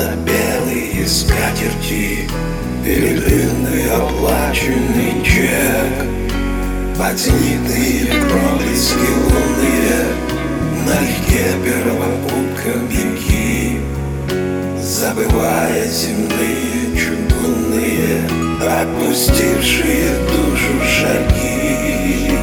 на белые скатерти или длинный оплаченный чек. Под зенитные проблески лунные налегке первопуткам беги, забывая земные чугунные, отпустившие душу шаги.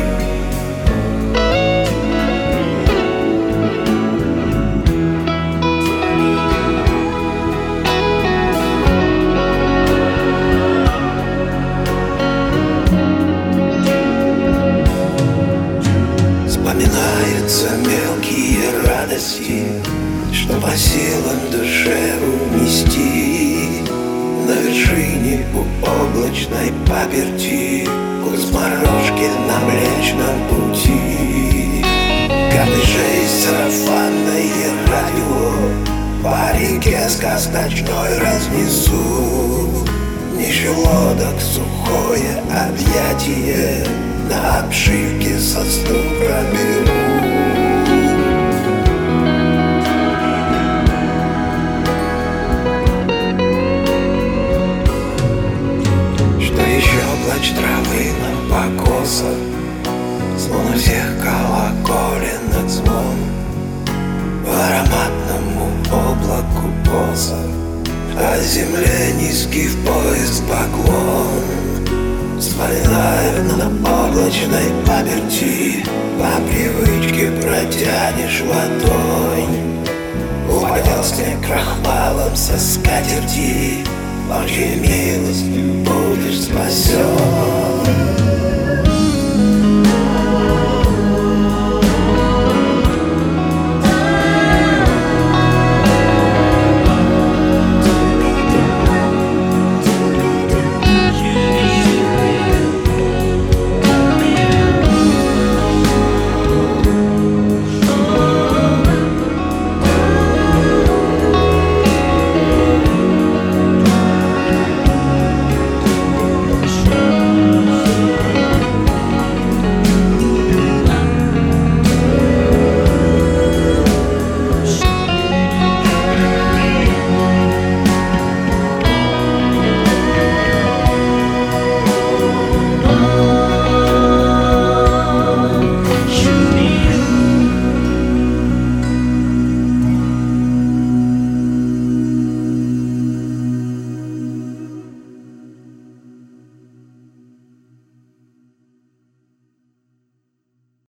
Вспоминаются мелкие радости, что по силам душе унести. На вершине у облачной паперти вкус морожки на Млечном Пути. Капишей сарафанное радио по реке сказ ночной разнесу. Ниже лодок сухое объятие на обшивке сосну проберу. Что еще плач травы на покосах, звон всех колоколен звон, по ароматному облаку посох, а земле низкий в пояс поклон. Вспоминаю на облачной паперти, по привычке протянешь ладонь. Упадет снег крахмалом со скатерти, Божьей милостью будешь спасен.